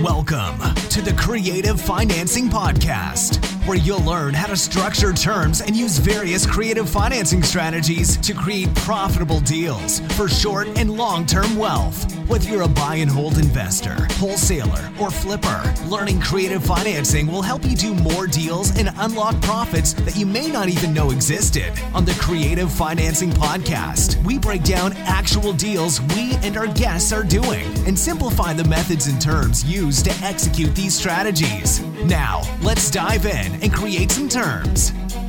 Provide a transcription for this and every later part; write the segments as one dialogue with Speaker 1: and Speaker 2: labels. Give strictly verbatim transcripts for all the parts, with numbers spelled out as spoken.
Speaker 1: Welcome to the Creative Financing Podcast, where you'll learn how to structure terms and use various creative financing strategies to create profitable deals for short and long-term wealth. Whether you're a buy and hold investor, wholesaler, or flipper, learning creative financing will help you do more deals and unlock profits that you may not even know existed. On the Creative Financing Podcast, we break down actual deals we and our guests are doing and simplify the methods and terms used to execute these strategies. Now, let's dive in and create some terms.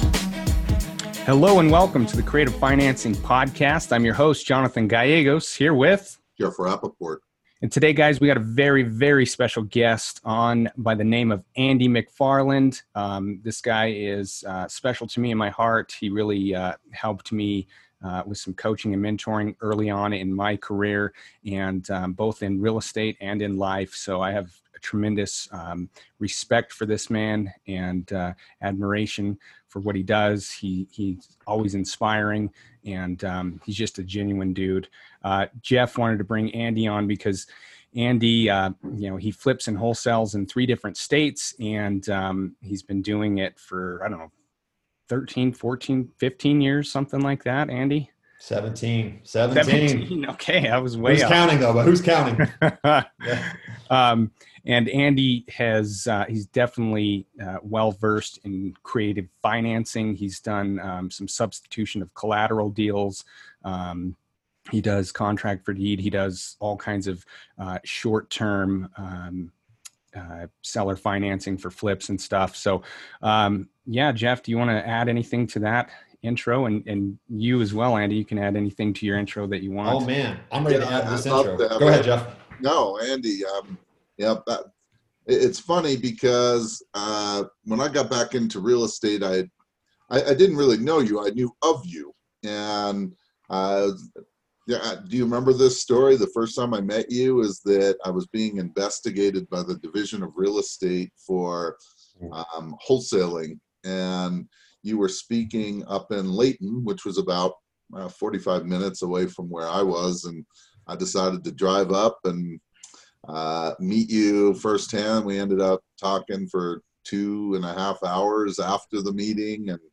Speaker 2: Hello and welcome to the Creative Financing Podcast. I'm your host, Jonathan Gallegos, here with
Speaker 3: Jeff Rappaport.
Speaker 2: And today, guys, we got a very, very special guest on by the name of Andy McFarland. Um, this guy is uh, special to me in my heart. He really uh, helped me uh, with some coaching and mentoring early on in my career, and um, both in real estate and in life. So I have a tremendous um, respect for this man and uh, admiration for what he does. He he's always inspiring, and um, he's just a genuine dude. Uh, Jeff wanted to bring Andy on because Andy, uh, you know, he flips and wholesales in three different states, and um, he's been doing it for, I don't know, thirteen, fourteen, fifteen years, something like that, Andy?
Speaker 4: seventeen. seventeen.
Speaker 2: seventeen. Okay, I was way
Speaker 4: Who's
Speaker 2: up.
Speaker 4: counting, though? But who's counting?
Speaker 2: Yeah. Um, and Andy has, uh, he's definitely uh, well-versed in creative financing. He's done um, some substitution of collateral deals. Um, he does contract for deed. He does all kinds of uh, short-term um, uh, seller financing for flips and stuff. So, um, yeah, Jeff, do you want to add anything to that intro? And, and you as well, Andy, you can add anything to your intro that you want.
Speaker 4: Oh, man. I'm ready
Speaker 3: Yeah,
Speaker 4: to add this
Speaker 3: I'd
Speaker 4: intro.
Speaker 3: love to
Speaker 4: Go ahead, Jeff.
Speaker 3: No, Andy. Um, yeah, that, it- it's funny because uh, when I got back into real estate, I, I I didn't really know you. I knew of you, and uh, yeah. Do you remember this story? The first time I met you is that I was being investigated by the Division of Real Estate for um, wholesaling, and you were speaking up in Layton, which was about uh, forty-five minutes away from where I was, and I decided to drive up and uh, meet you firsthand. We ended up talking for two and a half hours after the meeting, and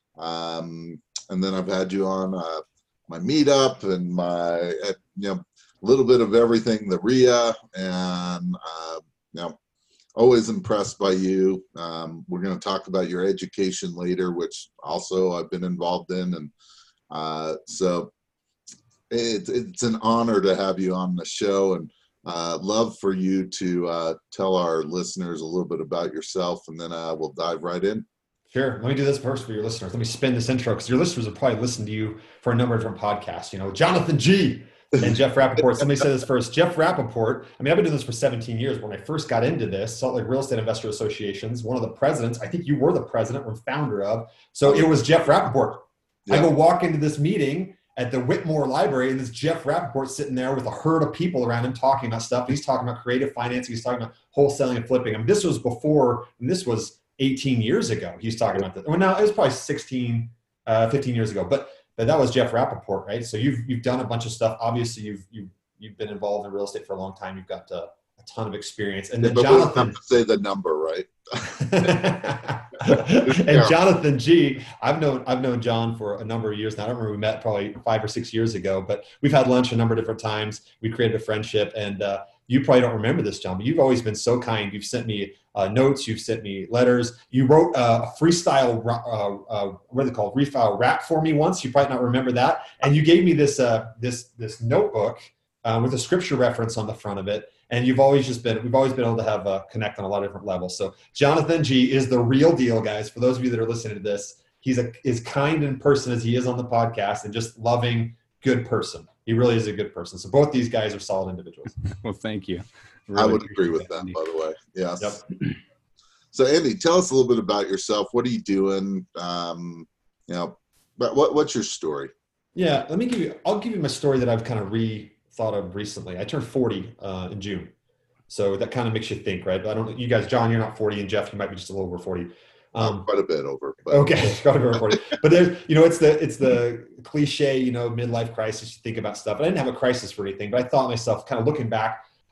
Speaker 3: um, and then I've had you on uh, my meetup and my uh, you know a little bit of everything, the R I A, and uh, you know always impressed by you. Um, we're going to talk about your education later, which also I've been involved in, and uh, so. It, it's an honor to have you on the show, and uh, love for you to uh, tell our listeners a little bit about yourself, and then uh, we'll dive right in.
Speaker 4: Sure. Let me do this first for your listeners. Let me spin this intro because your listeners will probably listen to you for a number of different podcasts. You know, Jonathan G. and Jeff Rappaport. Somebody said this first. Jeff Rappaport. I mean, I've been doing this for seventeen years. When I first got into this, Salt Lake Real Estate Investor Associations, one of the presidents, I think you were the president or founder of. So it was Jeff Rappaport.
Speaker 3: Yeah.
Speaker 4: I go walk into this meeting at the Whitmore Library, and this Jeff Rappaport sitting there with a herd of people around him talking about stuff. He's talking about creative financing. He's talking about wholesaling and flipping. I mean, this was before, and this was eighteen years ago. He's talking about this. Well, now it was probably sixteen, uh, fifteen years ago, but, but that was Jeff Rappaport, right? So you've, you've done a bunch of stuff. Obviously you've, you've, you've been involved in real estate for a long time. You've got uh, a ton of experience. And
Speaker 3: Yeah,
Speaker 4: then
Speaker 3: but we'll
Speaker 4: Jonathan,
Speaker 3: have to say the number, right?
Speaker 4: and Jonathan G, I've known I've known John for a number of years now. I don't remember we met probably five or six years ago, but we've had lunch a number of different times. We created a friendship, and uh, you probably don't remember this, John, but you've always been so kind. You've sent me uh, notes, you've sent me letters. You wrote uh, a freestyle, uh, uh, what are they called, refile rap for me once. You probably not remember that, and you gave me this uh, this this notebook uh, with a scripture reference on the front of it. And you've always just been, we've always been able to have a connect on a lot of different levels. So Jonathan G is the real deal, guys. For those of you that are listening to this, he's a, as kind in person as he is on the podcast, and just loving, good person. He really is a good person. So both these guys are solid individuals.
Speaker 2: Well, thank you.
Speaker 3: I
Speaker 2: Really
Speaker 3: would agree with
Speaker 2: appreciate
Speaker 3: that,
Speaker 2: Andy.
Speaker 3: by the way. Yes.
Speaker 4: Yep.
Speaker 3: So Andy, tell us a little bit about yourself. What are you doing? Um, you know, but what, what's your story?
Speaker 4: Yeah, let me give you, I'll give you my story that I've kind of re-thought of recently. I turned forty uh, in June. So that kind of makes you think, right? I don't, you guys, John, you're not forty, and Jeff, you might be just a little over forty. Um,
Speaker 3: Quite a bit over. But.
Speaker 4: Okay, got to be forty. But there's, you know, it's the it's the cliche, you know, midlife crisis. You think about stuff. I didn't have a crisis for anything, but I thought myself, kind of looking back,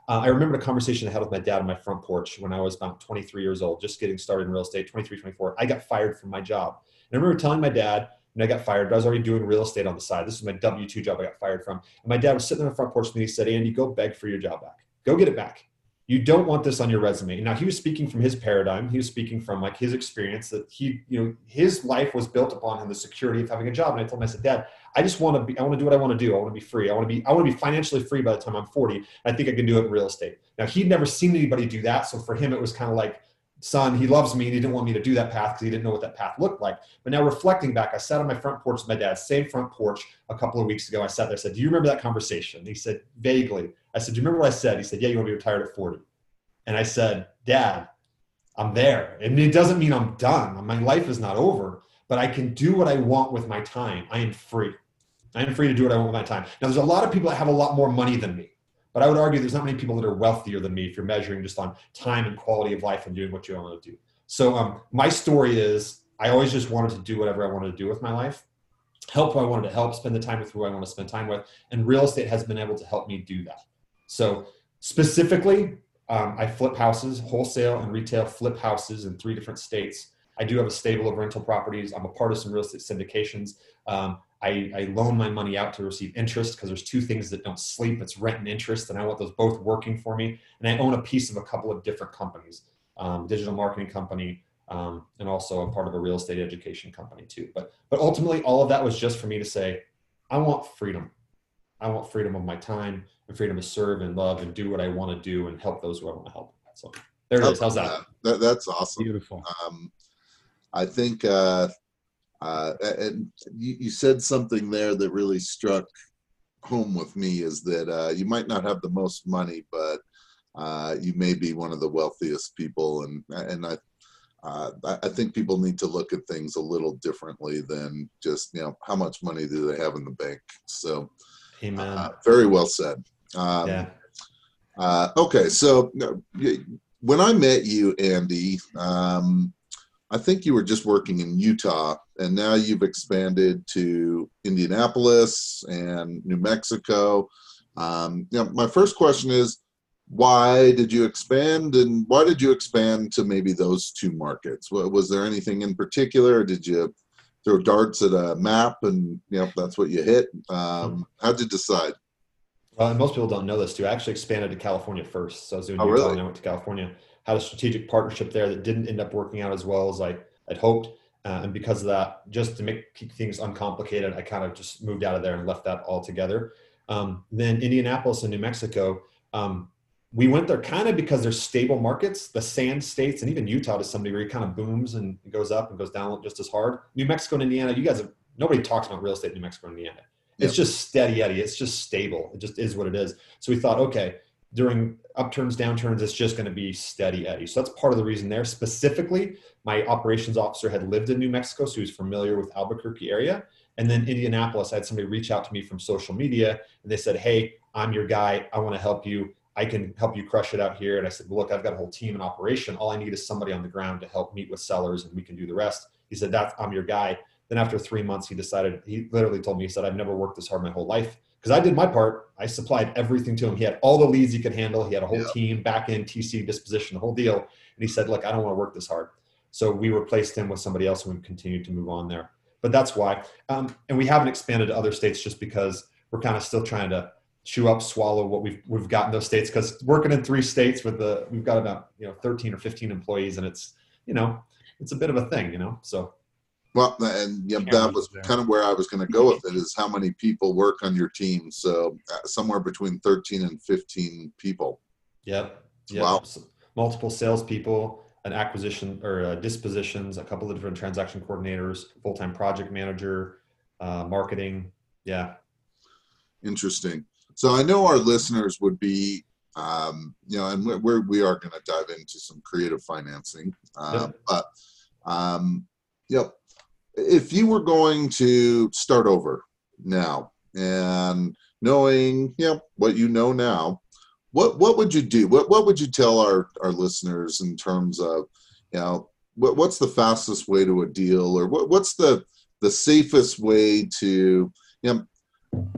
Speaker 4: Uh, I remember a conversation I had with my dad on my front porch when I was about twenty-three years old, just getting started in real estate, twenty-three, twenty-four. I got fired from my job. And I remember telling my dad, and I got fired, but I was already doing real estate on the side. This is my W two job I got fired from. And my dad was sitting on the front porch with me. He said, Andy, go beg for your job back. Go get it back. You don't want this on your resume. Now, he was speaking from his paradigm. He was speaking from like his experience that he, you know, his life was built upon him, the security of having a job. And I told him, I said, Dad, I just want to be, I want to do what I want to do. I want to be free. I want to be, I want to be financially free by the time I'm forty. I think I can do it in real estate. Now, he'd never seen anybody do that. So for him, it was kind of like, son, he loves me and he didn't want me to do that path because he didn't know what that path looked like. But now reflecting back, I sat on my front porch with my dad, same front porch a couple of weeks ago. I sat there, I said, do you remember that conversation? He said, vaguely. I said, do you remember what I said? He said, yeah, you want to be retired at forty. And I said, Dad, I'm there. And it doesn't mean I'm done. My life is not over, but I can do what I want with my time. I am free. I am free to do what I want with my time. Now, there's a lot of people that have a lot more money than me, but I would argue there's not many people that are wealthier than me if you're measuring just on time and quality of life and doing what you want to do. So um, my story is I always just wanted to do whatever I wanted to do with my life, help who I wanted to help, spend the time with who I want to spend time with. And real estate has been able to help me do that. So specifically, Um, I flip houses, wholesale and retail flip houses in three different states. I do have a stable of rental properties. I'm a part of some real estate syndications. Um, I, I loan my money out to receive interest because there's two things that don't sleep. It's rent and interest, and I want those both working for me. And I own a piece of a couple of different companies, um, digital marketing company, um, and also a part of a real estate education company too. But, but ultimately, all of that was just for me to say, I want freedom. I want freedom of my time and freedom to serve and love and do what I want to do and help those who I want to help. So there it is. How's that?
Speaker 3: that that's awesome.
Speaker 2: Beautiful.
Speaker 3: Um, I think uh, uh, and you, you said something there that really struck home with me is that uh, you might not have the most money, but uh, you may be one of the wealthiest people. And, and I, uh, I think people need to look at things a little differently than just, you know, how much money do they have in the bank? So
Speaker 4: Amen.
Speaker 3: Uh, very well said. Um,
Speaker 4: yeah.
Speaker 3: Uh, okay, so when I met you, Andy, um, I think you were just working in Utah, and now you've expanded to Indianapolis and New Mexico. Um, you know, my first question is, why did you expand, and why did you expand to maybe those two markets? Was there anything in particular, or did you throw darts at a map and, you know, that's what you hit? Um, how'd you decide?
Speaker 4: Well, and most people don't know this too. I actually expanded to California first. So I was doing
Speaker 3: oh,
Speaker 4: Utah
Speaker 3: really?
Speaker 4: and I went to California. Had a strategic partnership there that didn't end up working out as well as I had hoped. Uh, and because of that, just to make keep things uncomplicated, I kind of just moved out of there and left that altogether. Um, then Indianapolis and New Mexico, um, we went there kind of because they're stable markets, the sand states, and even Utah to some degree kind of booms and goes up and goes down just as hard. New Mexico and Indiana, you guys have, nobody talks about real estate in New Mexico and Indiana. It's yep. just steady Eddie. It's just stable. It just is what it is. So we thought, okay, during upturns, downturns, it's just going to be steady Eddie. So that's part of the reason there. Specifically, my operations officer had lived in New Mexico, so he was familiar with Albuquerque area. And then Indianapolis, I had somebody reach out to me from social media, and they said, hey, I'm your guy. I want to help you. I can help you crush it out here. And I said, well, look, I've got a whole team in operation. All I need is somebody on the ground to help meet with sellers, and we can do the rest. He said, that's, I'm your guy. Then after three months, he decided, he literally told me, he said, I've never worked this hard my whole life. Because I did my part. I supplied everything to him. He had all the leads he could handle. He had a whole yeah. team, back end, T C, disposition, the whole deal. And he said, look, I don't want to work this hard. So we replaced him with somebody else, and we've continued to move on there. But that's why. Um, and we haven't expanded to other states just because we're kind of still trying to chew up, swallow what we've we've got in those states. Because working in three states with the, we've got about, you know, thirteen or fifteen employees, and it's, you know, it's a bit of a thing, you know, so.
Speaker 3: Well, and yeah, that was kind of where I was going to go with it, is how many people work on your team. So uh, somewhere between thirteen and fifteen people.
Speaker 4: Yep. yep.
Speaker 3: Wow.
Speaker 4: So multiple salespeople, an acquisition or uh, dispositions, a couple of different transaction coordinators, full-time project manager, uh, marketing. Yeah.
Speaker 3: Interesting. So I know our listeners would be, um, you know, and we're, we are going to dive into some creative financing, uh,
Speaker 4: yep.
Speaker 3: but, um, you know, if you were going to start over now and knowing, you know, what you know now, what what would you do? What what would you tell our, our listeners in terms of, you know, what, what's the fastest way to a deal, or what what's the the safest way to, you know,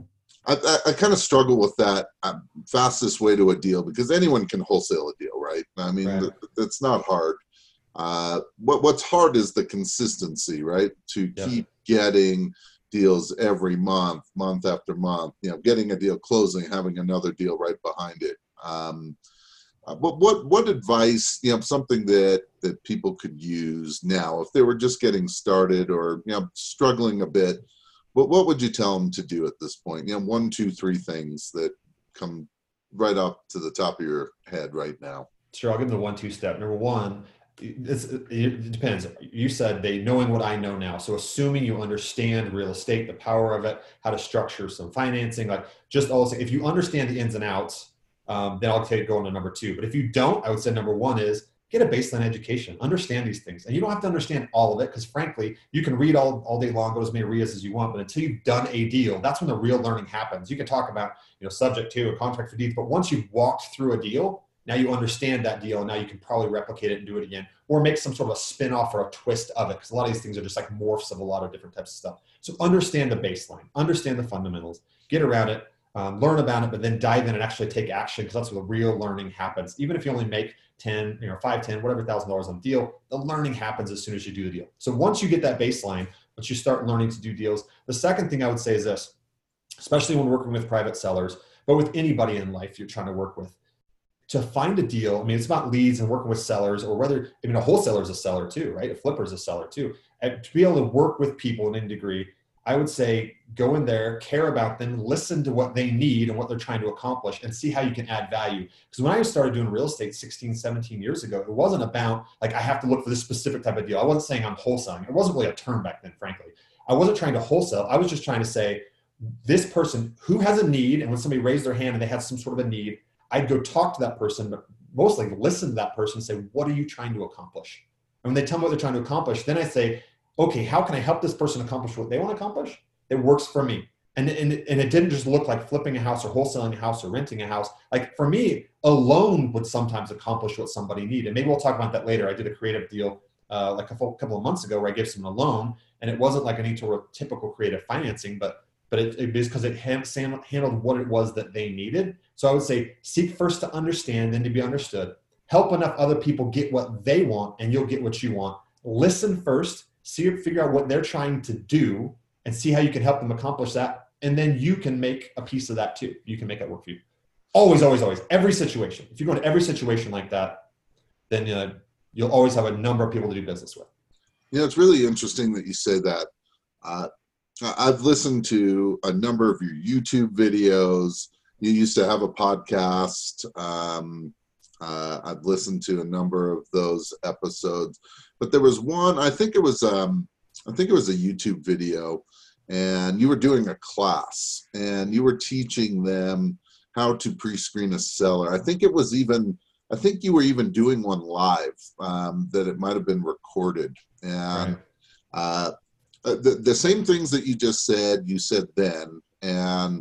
Speaker 3: I, I, I kind of struggle with that uh, fastest way to a deal, because anyone can wholesale a deal, right? I mean,
Speaker 4: Right.
Speaker 3: th- it's not hard. Uh, what what's hard is the consistency, right? To
Speaker 4: Yeah.
Speaker 3: keep getting deals every month, month after month. You know, getting a deal closing, having another deal right behind it. Um, uh, but what what advice? You know, something that that people could use now if they were just getting started or you know struggling a bit. What what would you tell them to do at this point? You know, one, two, three things that come right up to the top of your head right now.
Speaker 4: Sure, I'll give them the one, two step. Number one, it's, it depends. You said they knowing what I know now. So assuming you understand real estate, the power of it, how to structure some financing, like just also, if you understand the ins and outs, um, then I'll take go into number two. But if you don't, I would say number one is get a baseline education, understand these things. And you don't have to understand all of it, because frankly, you can read all, all day long, go to as many R I As as you want, but until you've done a deal, that's when the real learning happens. You can talk about, you know, subject to a contract for deeds, but once you've walked through a deal, now you understand that deal, and now you can probably replicate it and do it again, or make some sort of a spin-off or a twist of it, because a lot of these things are just like morphs of a lot of different types of stuff. So understand the baseline, understand the fundamentals, get around it, um, learn about it, but then dive in and actually take action, because that's where the real learning happens. Even if you only make ten, you know, five, ten, whatever thousand dollars on the deal, the learning happens as soon as you do the deal. So once you get that baseline, once you start learning to do deals, the second thing I would say is this, especially when working with private sellers, but with anybody in life you're trying to work with, to find a deal. I mean, it's about leads and working with sellers, or whether, I mean, a wholesaler is a seller too, right? A flipper is a seller too. And to be able to work with people in any degree, I would say go in there, care about them, listen to what they need and what they're trying to accomplish, and see how you can add value. Because when I started doing real estate sixteen, seventeen years ago, it wasn't about like, I have to look for this specific type of deal. I wasn't saying I'm wholesaling. It wasn't really a term back then, frankly. I wasn't trying to wholesale. I was just trying to say, this person who has a need, and when somebody raised their hand and they had some sort of a need, I'd go talk to that person, but mostly listen to that person and say, what are you trying to accomplish? And when they tell me what they're trying to accomplish, then I say, okay, how can I help this person accomplish what they want to accomplish? It works for me. And, and, and it didn't just look like flipping a house or wholesaling a house or renting a house. Like for me, a loan would sometimes accomplish what somebody needed. Maybe we'll talk about that later. I did a creative deal uh, like a couple of months ago where I gave someone a loan, and it wasn't like any sort of typical creative financing, but but it, it is because it handled what it was that they needed. So I would say seek first to understand, then to be understood. Help enough other people get what they want, and you'll get what you want. Listen first, see, figure out what they're trying to do, and see how you can help them accomplish that. And then you can make a piece of that too. You can make that work for you. Always, always, always. Every situation. If you go into every situation like that, then uh, you'll always have a number of people to do business with.
Speaker 3: You know, it's really interesting that you say that. Uh, I've listened to a number of your YouTube videos. You used to have a podcast. Um, uh, I've listened to a number of those episodes, but there was one, I think it was, um, I think it was a YouTube video, and you were doing a class and you were teaching them how to pre-screen a seller. I think it was even, I think you were even doing one live, um, that it might've been recorded. And,
Speaker 4: Right.
Speaker 3: uh, Uh, the, the same things that you just said, you said then, and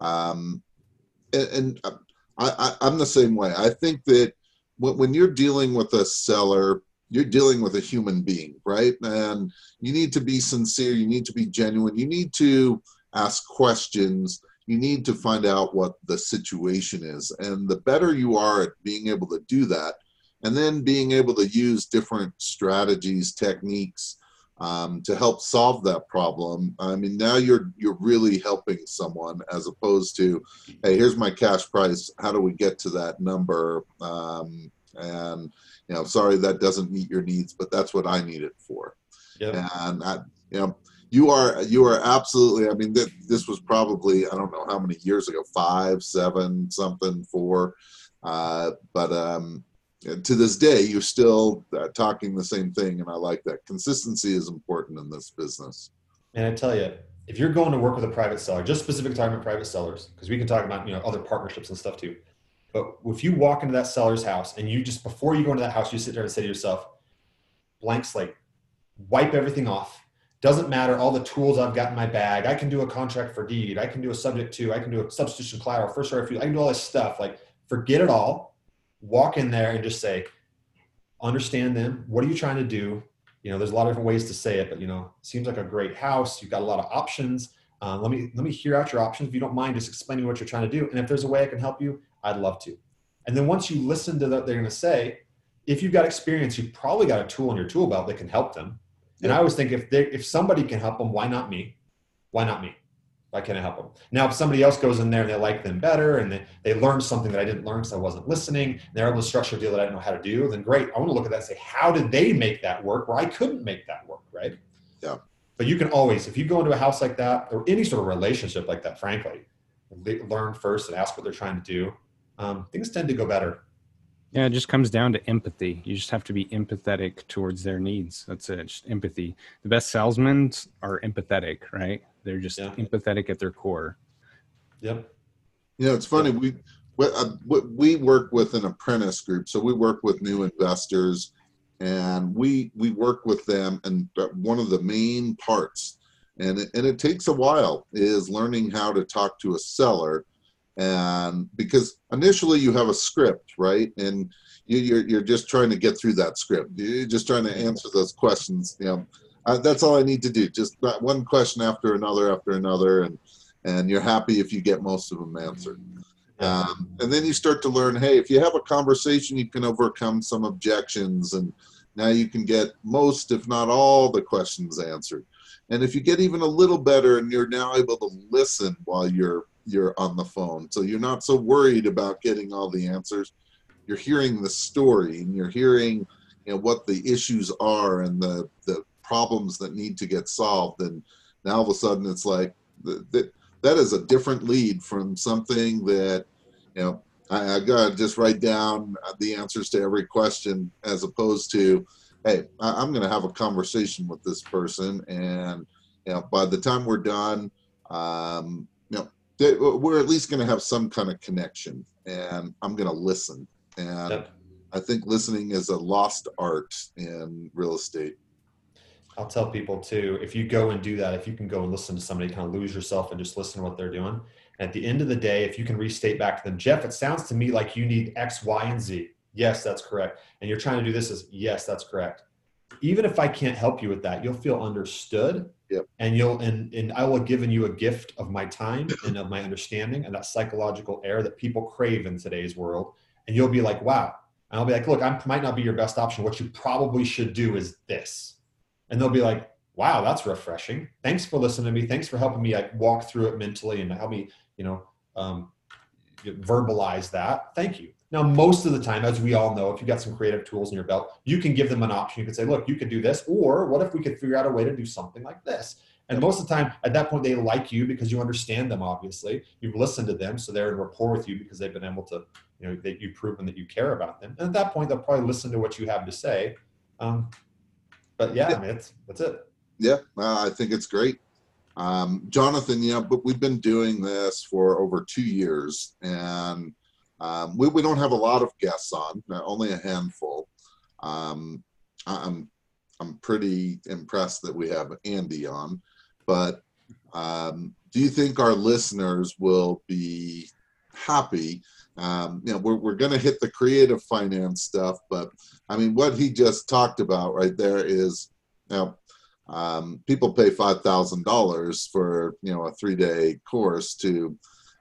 Speaker 3: um, and, and I, I, I'm the same way. I think that when, when you're dealing with a seller, you're dealing with a human being, right? And you need to be sincere. You need to be genuine. You need to ask questions. You need to find out what the situation is. And the better you are at being able to do that, and then being able to use different strategies, techniques, Um, to help solve that problem. I mean, now you're you're really helping someone, as opposed to, hey, here's my cash price. How do we get to that number? Um, and you know, sorry, that doesn't meet your needs, but that's what I need it for.
Speaker 4: Yep.
Speaker 3: And I, you know, you are you are absolutely. I mean, th- this was probably, I don't know how many years ago, five, seven, something, four. Uh, but um, to this day, you're still uh, talking the same thing, and I like that. Consistency is important in this business.
Speaker 4: And I tell you, if you're going to work with a private seller, just specific talking about private sellers, because we can talk about, you know, other partnerships and stuff too. But if you walk into that seller's house and you just, before you go into that house, you sit there and say to yourself, blank slate, wipe everything off. Doesn't matter all the tools I've got in my bag. I can do a contract for deed. I can do a subject to, I can do a substitution collateral, first right of refusal. I can do all this stuff. Like, forget it all. Walk in there and just say, understand them. What are you trying to do? You know, there's a lot of different ways to say it, but, you know, seems like a great house. You've got a lot of options. Uh, let me let me hear out your options. If you don't mind, just explaining what you're trying to do. And if there's a way I can help you, I'd love to. And then once you listen to what they're going to say, if you've got experience, you've probably got a tool in your tool belt that can help them. And I always think if they, if somebody can help them, why not me? Why not me? Why can't I help them? Now, if somebody else goes in there and they like them better and they, they learned something that I didn't learn because I wasn't listening, and they're able to structure a deal that I didn't know how to do, then great. I want to look at that and say, how did they make that work where I couldn't make that work, right?
Speaker 3: Yeah.
Speaker 4: But you can always, if you go into a house like that or any sort of relationship like that, frankly, learn first and ask what they're trying to do. Um, things tend to go better.
Speaker 2: Yeah, it just comes down to empathy. You just have to be empathetic towards their needs. That's it, just empathy. The best salesmen are empathetic, right? They're just yeah. empathetic at their core.
Speaker 4: Yep.
Speaker 3: You know, it's funny. We we, uh, we work with an apprentice group, so we work with new investors, and we we work with them. And one of the main parts, and it, and it takes a while, is learning how to talk to a seller. And because initially you have a script, right? And you, you're you're just trying to get through that script. You're just trying to answer those questions. You know, uh, that's all I need to do. Just one question after another after another, and and you're happy if you get most of them answered. Um, and then you start to learn, hey, if you have a conversation, you can overcome some objections, and now you can get most, if not all, the questions answered. And if you get even a little better, and you're now able to listen while you're you're on the phone. So you're not so worried about getting all the answers. You're hearing the story, and you're hearing, you know, what the issues are and the, the problems that need to get solved. And now all of a sudden it's like, that, that is a different lead from something that, you know, I, I got to just write down the answers to every question, as opposed to, hey, I, I'm going to have a conversation with this person. And, you know, by the time we're done, um, you know, we're at least going to have some kind of connection, and I'm going to listen. And yep. I think listening is a lost art in real estate.
Speaker 4: I'll tell people too, if you go and do that, if you can go and listen to somebody, kind of lose yourself and just listen to what they're doing. And at the end of the day, if you can restate back to them, Jeff, it sounds to me like you need X, Y, and Z. Yes, that's correct. And you're trying to do this as, yes, that's correct. Even if I can't help you with that, you'll feel understood.
Speaker 3: Yep.
Speaker 4: And you'll and and I will have given you a gift of my time and of my understanding and that psychological air that people crave in today's world. And you'll be like, wow. And I'll be like, look, I might not be your best option. What you probably should do is this. And they'll be like, wow, that's refreshing. Thanks for listening to me. Thanks for helping me like walk through it mentally and help me, you know, um, verbalize that. Thank you. Now, most of the time, as we all know, if you've got some creative tools in your belt, you can give them an option. You can say, look, you could do this, or what if we could figure out a way to do something like this? And most of the time, at that point, they like you because you understand them, obviously. You've listened to them, so they're in rapport with you because they've been able to, you know, that you've proven that you care about them. And at that point, they'll probably listen to what you have to say. Um, but yeah, I mean, it's, that's it.
Speaker 3: Yeah, uh, I think it's great. Um, Jonathan, yeah, but we've been doing this for over two years, and Um, we, we don't have a lot of guests on, only a handful. Um, I'm I'm pretty impressed that we have Andy on, but um, do you think our listeners will be happy? Um, you know, we're we're going to hit the creative finance stuff, but I mean, what he just talked about right there is, you know, um, people pay five thousand dollars for, you know, a three day course to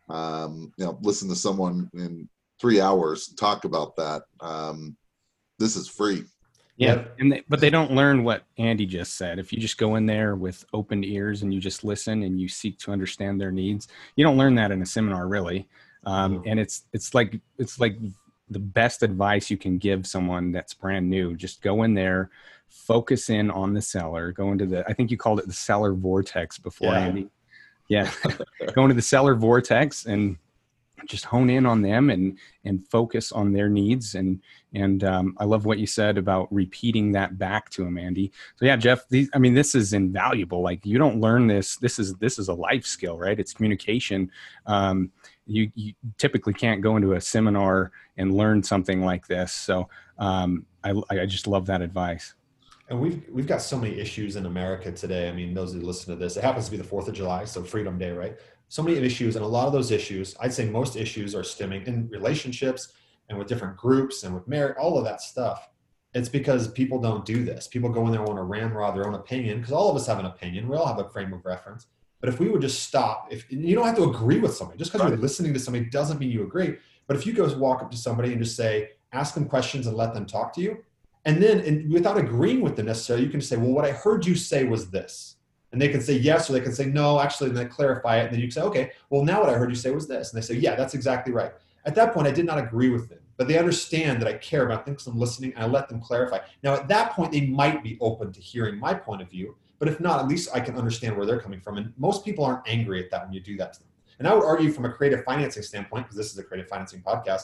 Speaker 3: Um, you know, listen to someone in three hours talk about that. Um, this is free.
Speaker 2: Yeah, and they, but they don't learn what Andy just said. If you just go in there with open ears and you just listen and you seek to understand their needs, you don't learn that in a seminar, really. Um, and it's it's like it's like the best advice you can give someone that's brand new. Just go in there, focus in on the seller. Go into the, I think you called it the seller vortex before,
Speaker 4: yeah.
Speaker 2: Andy. Yeah, go into the seller vortex and just hone in on them and and focus on their needs. And and um, I love what you said about repeating that back to them, Andy. So yeah, Jeff, these, I mean, this is invaluable. Like, you don't learn this. This is this is a life skill, right? It's communication. Um, you, you typically can't go into a seminar and learn something like this. So um, I I just love that advice.
Speaker 4: And we've we've got so many issues in America today. I mean, those who listen to this, it happens to be the fourth of July, so Freedom Day, right? So many issues, and a lot of those issues, I'd say most issues are stemming in relationships and with different groups and with marriage, all of that stuff. It's because people don't do this. People go in there and want to ramrod their own opinion, because all of us have an opinion. We all have a frame of reference. But But if we would just stop, if you don't have to agree with somebody, just because
Speaker 3: Right.
Speaker 4: you're listening to somebody doesn't mean you agree. But if you go walk up to somebody and just say, ask them questions and let them talk to you. And then and without agreeing with them necessarily, you can say, well, what I heard you say was this. And they can say yes, or they can say no, actually, and then clarify it. And then you can say, okay, well, now what I heard you say was this. And they say, yeah, that's exactly right. At that point, I did not agree with them, but they understand that I care about things. I'm listening, and I let them clarify. Now, at that point, they might be open to hearing my point of view, but if not, at least I can understand where they're coming from. And most people aren't angry at that when you do that to them. And I would argue from a creative financing standpoint, because this is a creative financing podcast,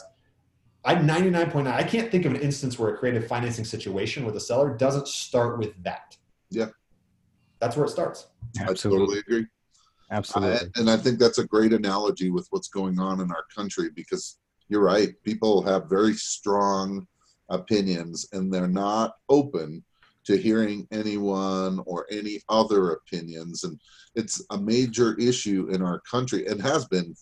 Speaker 4: I'm ninety-nine point nine. I can't think of an instance where a creative financing situation with a seller doesn't start with that.
Speaker 3: Yeah.
Speaker 4: That's where it starts.
Speaker 2: Absolutely.
Speaker 3: I totally agree.
Speaker 2: Absolutely.
Speaker 3: I, and I think that's a great analogy with what's going on in our country, because you're right. People have very strong opinions and they're not open to hearing anyone or any other opinions. And it's a major issue in our country and has been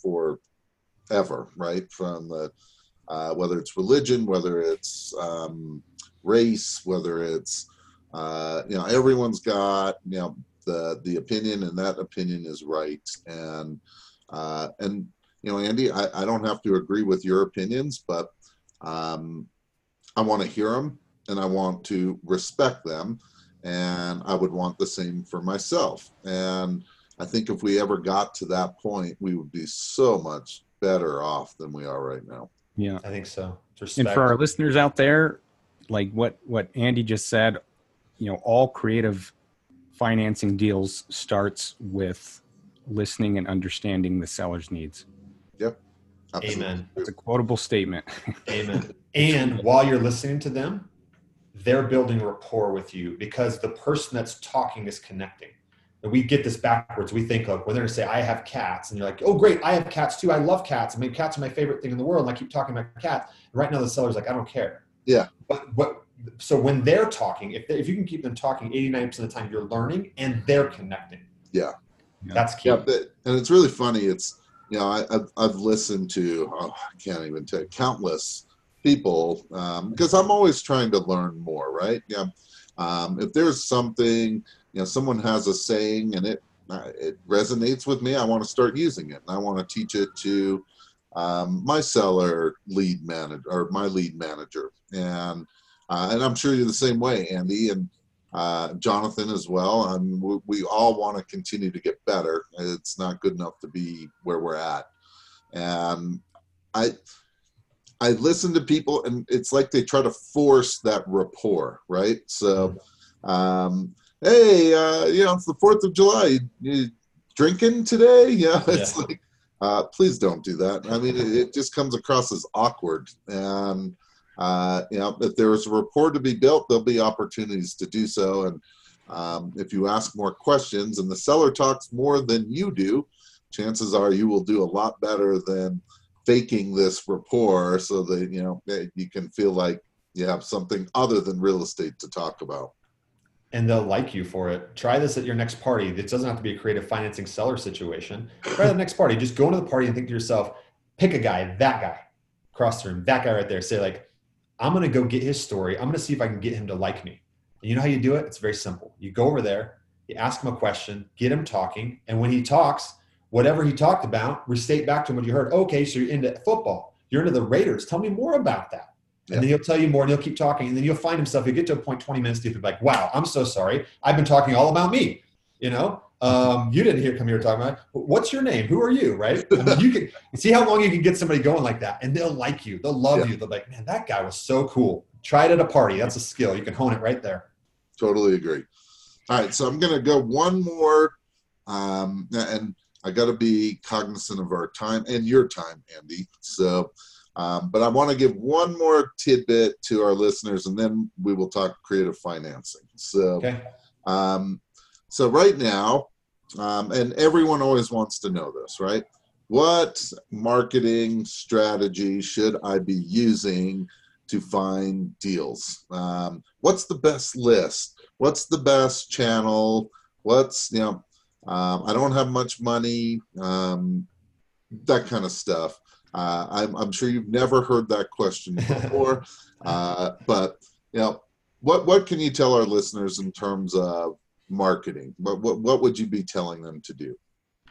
Speaker 3: forever, right? From the, uh, whether it's religion, whether it's um, race, whether it's, uh, you know, everyone's got, you know, the, the opinion, and that opinion is right. And, uh, and, you know, Andy, I, I don't have to agree with your opinions, but um, I want to hear them and I want to respect them. And I would want the same for myself. And I think if we ever got to that point, we would be so much better off than we are right now.
Speaker 2: Yeah.
Speaker 4: I think so.
Speaker 2: And for our listeners out there, like what, what Andy just said, you know, all creative financing deals starts with listening and understanding the seller's needs.
Speaker 3: Yep. Absolutely.
Speaker 4: Amen.
Speaker 2: It's a quotable statement.
Speaker 4: Amen. And while you're listening to them, they're building rapport with you because the person that's talking is connecting. And we get this backwards. We think like when they're going to say, I have cats. And you're like, oh, great. I have cats too. I love cats. I mean, cats are my favorite thing in the world. And I keep talking about cats. And right now the seller's like, I don't care.
Speaker 3: Yeah.
Speaker 4: But, but so when they're talking, if, they, if you can keep them talking eighty-nine percent of the time, you're learning and they're connecting.
Speaker 3: Yeah.
Speaker 4: That's key.
Speaker 3: Yeah. But, and it's really funny. It's, you know, I, I've, I've listened to, oh, I can't even tell you, countless people, um, because I'm always trying to learn more, right? Yeah. Um, if there's something, you know, someone has a saying and it, uh, it resonates with me, I want to start using it. And I want to teach it to um, my seller lead manager or my lead manager. And, uh, and I'm sure you're the same way, Andy, and uh, Jonathan as well. I mean, we, we all want to continue to get better. It's not good enough to be where we're at. And I, I listen to people and it's like they try to force that rapport, right? So, um, hey, uh, you know, it's the fourth of July. You, you drinking today? Yeah, it's
Speaker 4: Yeah.
Speaker 3: like, uh, please don't do that. I mean, it, it just comes across as awkward. And, uh, you know, if there is a rapport to be built, there'll be opportunities to do so. And um, if you ask more questions and the seller talks more than you do, chances are you will do a lot better than faking this rapport so that, you know, you can feel like you have something other than real estate to talk about.
Speaker 4: And they'll like you for it. Try this at your next party. It doesn't have to be a creative financing seller situation. Try the next party. Just go into the party and think to yourself, pick a guy, that guy, across the room, that guy right there. Say like, I'm going to go get his story. I'm going to see if I can get him to like me. And you know how you do it? It's very simple. You go over there, you ask him a question, get him talking. And when he talks, whatever he talked about, restate back to him what you heard. Okay, so you're into football. You're into the Raiders. Tell me more about that. And
Speaker 3: Yeah.
Speaker 4: then he'll tell you more and he'll keep talking. And then you'll find himself, you get to a point twenty minutes deep, you'll be like, wow, I'm so sorry. I've been talking all about me. You know, um, you didn't hear come here talking about, what's your name? Who are you? Right? I mean, you can see how long you can get somebody going like that and they'll like you. They'll love
Speaker 3: Yeah.
Speaker 4: you. They'll be like, man, that guy was so cool. Try it at a party. That's a skill. You can hone it right there.
Speaker 3: Totally agree. All right, so I'm going to go one more, um, and I got to be cognizant of our time and your time, Andy. So, um, but I want to give one more tidbit to our listeners, and then we will talk creative financing. So,
Speaker 4: Okay.
Speaker 3: um, so right now, um, and everyone always wants to know this, right? What marketing strategy should I be using to find deals? Um, what's the best list? What's the best channel? What's, you know, um, I don't have much money, um, that kind of stuff. Uh, I'm, I'm sure you've never heard that question before, uh, but, you know, what, what can you tell our listeners in terms of marketing? What, what, what would you be telling them to do?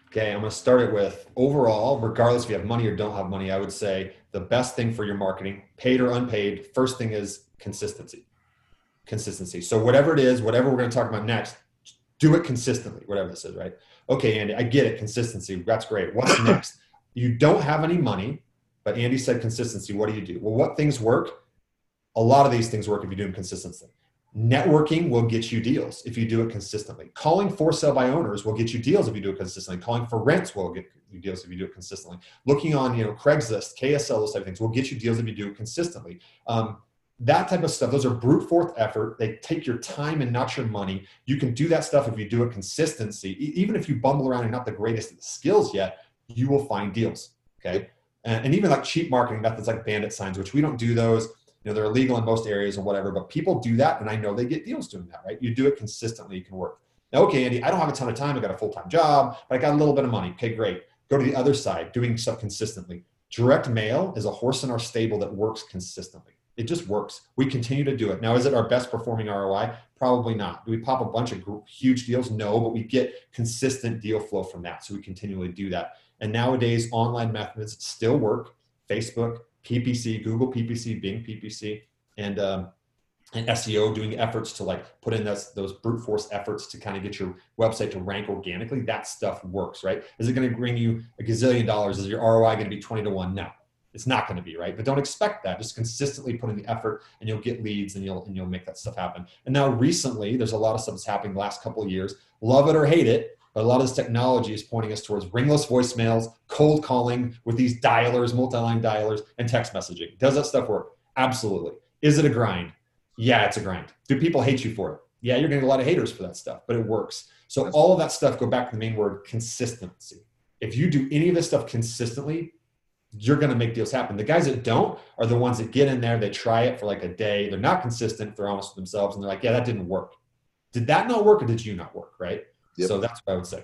Speaker 4: Okay, I'm going to start it with overall, regardless if you have money or don't have money, I would say the best thing for your marketing, paid or unpaid, first thing is consistency. Consistency. So whatever it is, whatever we're going to talk about next, do it consistently, whatever this is, right? Okay, Andy, I get it. Consistency. That's great. What's next? You don't have any money, but Andy said consistency. What do you do? Well, what things work? A lot of these things work if you do them consistently. Networking will get you deals if you do it consistently. Calling for sale by owners will get you deals if you do it consistently. Calling for rents will get you deals if you do it consistently. Looking on, you know, Craigslist, K S L, those type of things will get you deals if you do it consistently. Um, that type of stuff, those are brute force effort. They take your time and not your money. You can do that stuff if you do it consistency. E- even if you bumble around and not the greatest at the skills yet, you will find deals. Okay. And, and even like cheap marketing methods like bandit signs, which we don't do those. You know, they're illegal in most areas or whatever, but people do that. And I know they get deals doing that, right? You do it consistently, you can work. Now, okay, Andy, I don't have a ton of time. I got a full-time job, but I got a little bit of money. Okay, great. Go to the other side, doing stuff consistently. Direct mail is a horse in our stable that works consistently. It just works. We continue to do it. Now, is it our best performing R O I? Probably not. Do we pop a bunch of huge deals? No, but we get consistent deal flow from that. So we continually do that. And nowadays, online methods still work. Facebook, P P C, Google P P C, Bing P P C, and um, and S E O, doing efforts to like put in those, those brute force efforts to kind of get your website to rank organically. That stuff works, right? Is it going to bring you a gazillion dollars? Is your R O I going to be twenty to one? No, it's not going to be, right? But don't expect that. Just consistently put in the effort and you'll get leads and you'll, and you'll make that stuff happen. And now recently, there's a lot of stuff that's happening the last couple of years. Love it or hate it, but a lot of this technology is pointing us towards ringless voicemails, cold calling with these dialers, multi-line dialers, and text messaging. Does that stuff work? Absolutely. Is it a grind? Yeah, it's a grind. Do people hate you for it? Yeah, you're getting a lot of haters for that stuff, but it works. So all of that stuff, go back to the main word, consistency. If you do any of this stuff consistently, you're going to make deals happen. The guys that don't are the ones that get in there, they try it for like a day. They're not consistent. They're honest with themselves. And they're like, yeah, that didn't work. Did that not work or did you not work? Right. Yep. So that's what I would say.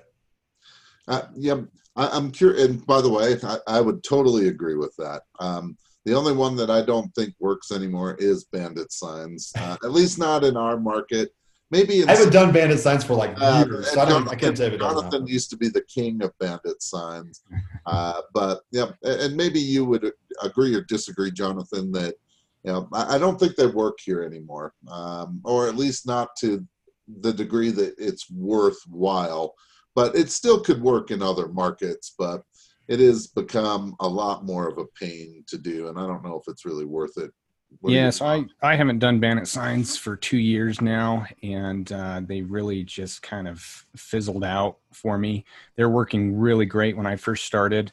Speaker 3: Uh, yeah, I, I'm curious. And by the way, I, I would totally agree with that. Um, the only one that I don't think works anymore is bandit signs, uh, at least not in our market. Maybe in
Speaker 4: I haven't done bandit signs for like
Speaker 3: uh,
Speaker 4: years, so I, don't, I can't say if it does.
Speaker 3: Jonathan used to be the king of bandit signs, uh, but yeah, and maybe you would agree or disagree, Jonathan, that you know I, I don't think they work here anymore, um, or at least not to the degree that it's worthwhile. But it still could work in other markets, but it has become a lot more of a pain to do, and I don't know if it's really worth it. What
Speaker 2: yeah, so I, I haven't done bandit signs for two years now, and uh, they really just kind of fizzled out for me. They're working really great when I first started,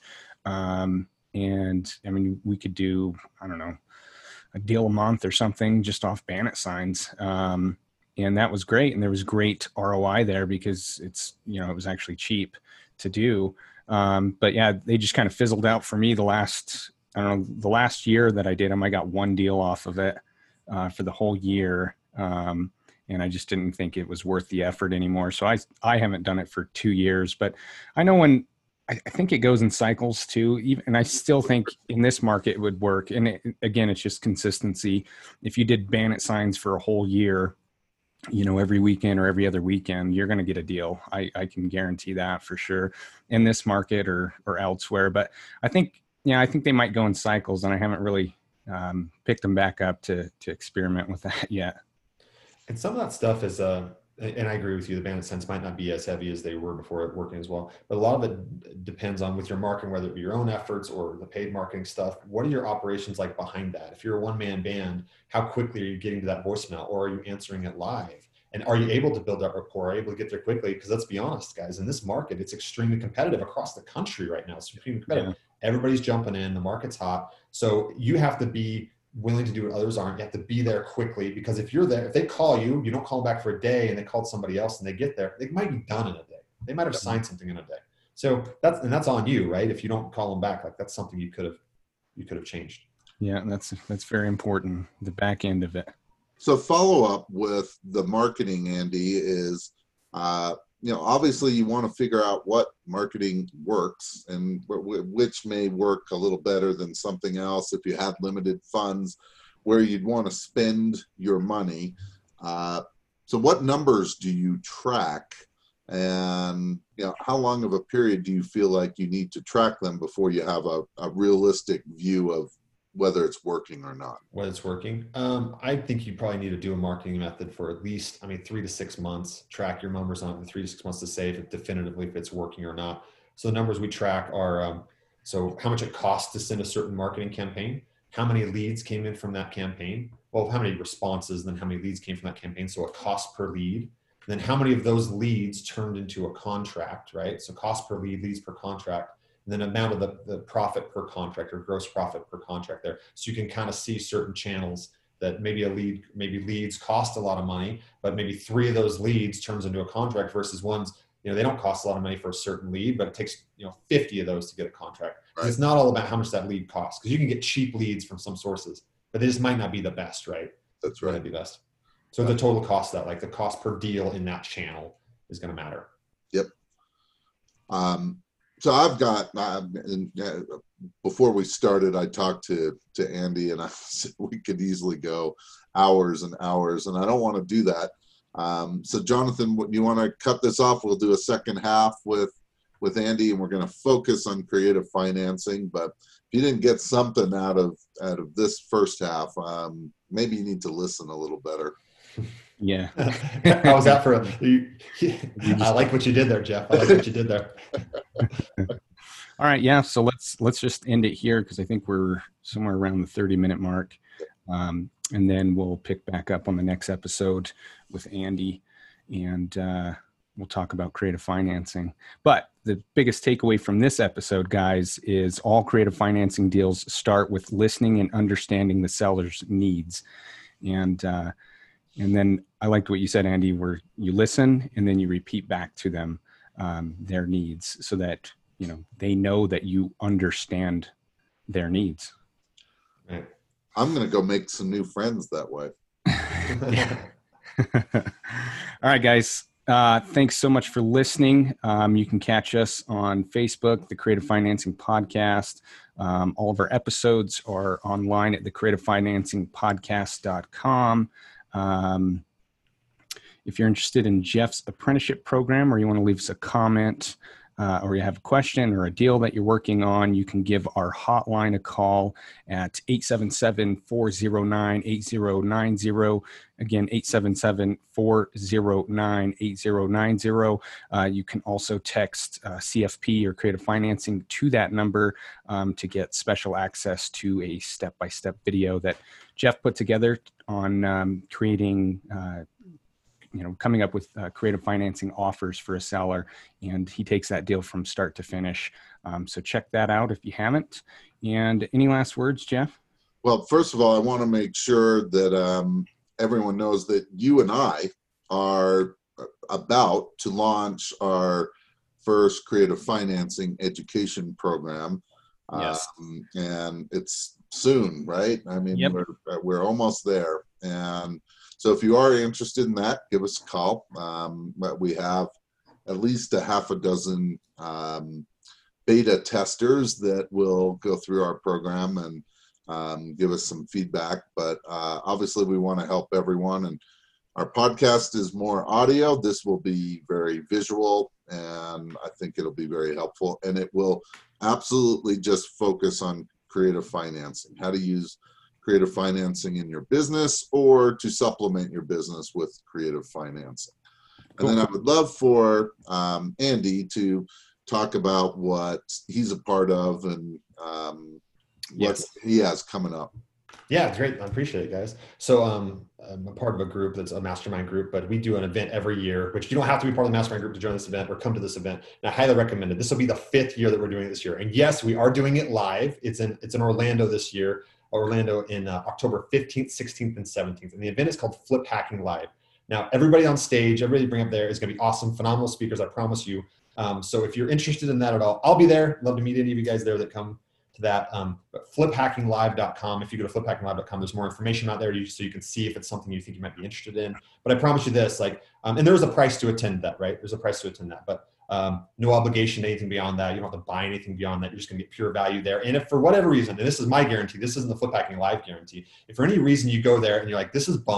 Speaker 2: um, and I mean, we could do, I don't know, a deal a month or something just off bandit signs, um, and that was great, and there was great R O I there because it's, you know, it was actually cheap to do. Um, but yeah, they just kind of fizzled out for me the last, I don't know, the last year that I did them. I got one deal off of it uh, for the whole year. Um, and I just didn't think it was worth the effort anymore. So I, I haven't done it for two years, but I know when, I, I think it goes in cycles too. Even, and I still think in this market it would work. And it, again, it's just consistency. If you did bandit signs for a whole year, you know, every weekend or every other weekend, you're going to get a deal. I, I can guarantee that for sure in this market or, or elsewhere. But I think, yeah, I think they might go in cycles, and I haven't really um, picked them back up to, to experiment with that yet.
Speaker 4: And some of that stuff is, uh, and I agree with you, the bandit signs might not be as heavy as they were before working as well. But a lot of it depends on with your marketing, whether it be your own efforts or the paid marketing stuff. What are your operations like behind that? If you're a one-man band, how quickly are you getting to that voicemail, or are you answering it live? And are you able to build that rapport? Are you able to get there quickly? Because let's be honest, guys, in this market, it's extremely competitive across the country right now. It's extremely competitive. Yeah. Everybody's jumping in. The market's hot. So you have to be willing to do what others aren't. You have to be there quickly, because if you're there, if they call you, you don't call them back for a day, and they called somebody else and they get there, they might be done in a day. They might have signed something in a day. So that's, and that's on you, right? If you don't call them back, like that's something you could have, you could have changed.
Speaker 2: Yeah. That's, that's very important. The back end of it.
Speaker 3: So follow up with the marketing, Andy, is, uh, you know, obviously you want to figure out what marketing works and w- which may work a little better than something else if you have limited funds where you'd want to spend your money. Uh, so what numbers do you track And you know, how long of a period do you feel like you need to track them before you have a, a realistic view of whether it's working or not?
Speaker 4: Whether it's working. Um, I think you probably need to do a marketing method for at least, I mean, three to six months, track your numbers on it for three to six months to say if it definitively if it's working or not. So the numbers we track are, um, so how much it costs to send a certain marketing campaign, how many leads came in from that campaign, well, how many responses, then how many leads came from that campaign. So a cost per lead, then how many of those leads turned into a contract, right? So cost per lead, leads per contract. And then amount of the, the profit per contract or gross profit per contract there. So you can kind of see certain channels that maybe a lead, maybe leads cost a lot of money, but maybe three of those leads turns into a contract versus ones, you know, they don't cost a lot of money for a certain lead, but it takes, you know, fifty of those to get a contract. Right. It's not all about how much that lead costs, because you can get cheap leads from some sources, but they just might not be the best, right?
Speaker 3: That's right.
Speaker 4: Might be best. So the total cost of that, like the cost per deal in that channel is going to matter.
Speaker 3: Yep. Um, So I've got, uh, and, uh, before we started, I talked to, to Andy, and I said we could easily go hours and hours, and I don't want to do that. Um, so Jonathan, do you want to cut this off? We'll do a second half with, with Andy, and we're going to focus on creative financing. But if you didn't get something out of, out of this first half, um, maybe you need to listen a little better.
Speaker 2: Yeah.
Speaker 4: How was that for a, you, I like what you did there, Jeff. I like what you did there.
Speaker 2: All right. Yeah. So let's, let's just end it here, because I think we're somewhere around the thirty minute mark. Um, and then we'll pick back up on the next episode with Andy, and uh, we'll talk about creative financing. But the biggest takeaway from this episode, guys, is all creative financing deals start with listening and understanding the seller's needs. And, uh, And then I liked what you said, Andy, where you listen and then you repeat back to them um, their needs, so that, you know, they know that you understand their needs.
Speaker 4: Right.
Speaker 3: I'm going to go make some new friends that way.
Speaker 2: All right, guys. Uh, thanks so much for listening. Um, you can catch us on Facebook, the Creative Financing Podcast. Um, all of our episodes are online at the creative financing podcast dot com. Um, if you're interested in Jeff's apprenticeship program, or you want to leave us a comment, uh, or you have a question or a deal that you're working on, you can give our hotline a call at eight seven seven, four oh nine, eight oh nine oh. Again, eight seven seven, four oh nine, eight oh nine oh. Uh, you can also text uh, C F P or creative financing to that number um, to get special access to a step-by-step video that Jeff put together on um, creating, uh, you know, coming up with uh, creative financing offers for a seller. And he takes that deal from start to finish. Um, so check that out if you haven't. And any last words, Jeff?
Speaker 3: Well, first of all, I want to make sure that um, everyone knows that you and I are about to launch our first creative financing education program.
Speaker 2: Yes.
Speaker 3: Um, and it's soon, right? I mean,
Speaker 2: Yep.
Speaker 3: we're, we're almost there. And so if you are interested in that, give us a call. Um, but we have at least a half a dozen um, beta testers that will go through our program and um, give us some feedback. But uh, obviously we want to help everyone. And our podcast is more audio. This will be very visual, and I think it'll be very helpful. And it will absolutely just focus on creative financing, how to use creative financing in your business or to supplement your business with creative financing. Cool. And then I would love for um, Andy to talk about what he's a part of and um, what
Speaker 2: Yes.
Speaker 3: he has coming up.
Speaker 4: Yeah, great. I appreciate it, guys. So um, I'm a part of a group that's a mastermind group, but we do an event every year, which you don't have to be part of the mastermind group to join this event or come to this event. And I highly recommend it. This will be the fifth year that we're doing it this year. And yes, we are doing it live. It's in, it's in Orlando this year, Orlando in uh, October fifteenth, sixteenth, and seventeenth. And the event is called Flip Hacking Live. Now, everybody on stage, everybody you bring up there is going to be awesome, phenomenal speakers, I promise you. Um, so if you're interested in that at all, I'll be there. Love to meet any of you guys there that come to that. Um, but flip hacking live dot com. If you go to flip hacking live dot com, there's more information out there so you can see if it's something you think you might be interested in. But I promise you this, like, um, and there's a price to attend that, right? There's a price to attend that, but um, no obligation to anything beyond that. You don't have to buy anything beyond that. You're just going to get pure value there. And if for whatever reason, and this is my guarantee, this isn't the Flip Hacking Live guarantee. If for any reason you go there and you're like, this is bunk,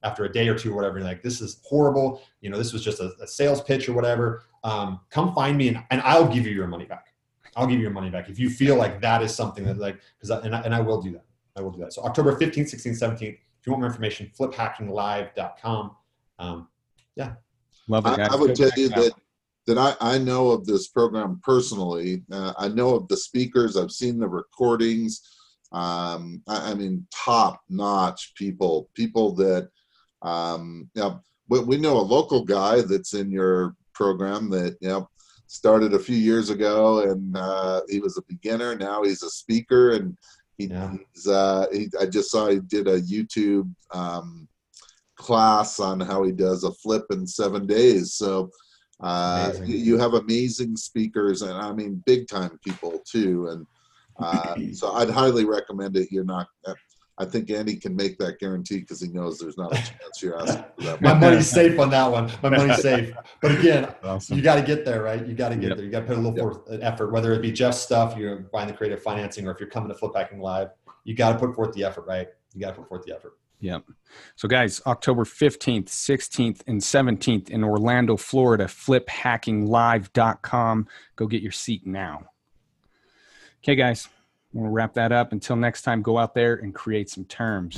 Speaker 4: after a day or two or whatever, you're like, this is horrible. You know, this was just a, a sales pitch or whatever. Um, come find me and, and I'll give you your money back. I'll give you your money back. If you feel like that is something that like, cause I, and I, and I will do that. I will do that. So October fifteenth, sixteenth, seventeenth, if you want more information, flip hacking live dot com. Um, yeah.
Speaker 2: Love it, guys.
Speaker 3: I, I would
Speaker 2: Go
Speaker 3: tell
Speaker 2: check
Speaker 3: you
Speaker 2: it out.
Speaker 3: that that I, I know of this program personally. Uh, I know of the speakers. I've seen the recordings. Um, I, I mean, top-notch people, people that, um, you know, we, we know a local guy that's in your program that, you know, started a few years ago, and uh, he was a beginner. Now he's a speaker, and he, yeah. he's, uh, he, I just saw he did a YouTube um, class on how he does a flip in seven days. So, Uh, you, you have amazing speakers, and I mean big time people too, and uh, so I'd highly recommend it. You're not, I think Andy can make that guarantee because he knows there's not a chance you're asking for that.
Speaker 4: My money's safe on that one. My money's safe. But again,
Speaker 2: awesome.
Speaker 4: You got to get there, right? You got to get
Speaker 2: Yep.
Speaker 4: there. You got to put a little
Speaker 3: Yep.
Speaker 4: forth an effort, whether it be just stuff you're buying the creative financing, or if you're coming to Flip Hacking Live, you got to put forth the effort, right? You got to put forth the effort.
Speaker 2: Yep. So guys, October fifteenth, sixteenth, and seventeenth in Orlando, Florida, flip hacking live dot com. Go get your seat now. Okay, guys, we'll wrap that up. Until next time, go out there and create some terms.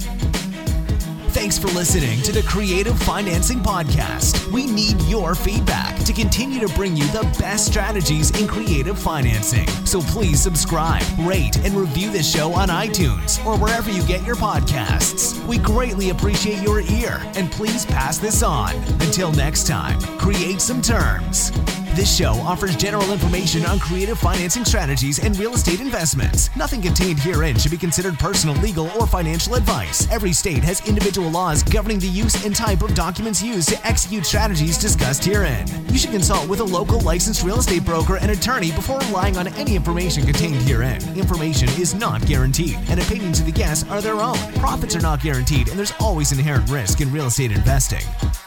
Speaker 1: Thanks for listening to the Creative Financing Podcast. We need your feedback to continue to bring you the best strategies in creative financing. So please subscribe, rate, and review this show on iTunes or wherever you get your podcasts. We greatly appreciate your ear, and please pass this on. Until next time, create some terms. This show offers general information on creative financing strategies and real estate investments. Nothing contained herein should be considered personal, legal, or financial advice. Every state has individual laws governing the use and type of documents used to execute strategies discussed herein. You should consult with a local licensed real estate broker and attorney before relying on any information contained herein. Information is not guaranteed, and opinions of the guests are their own. Profits are not guaranteed, and there's always inherent risk in real estate investing.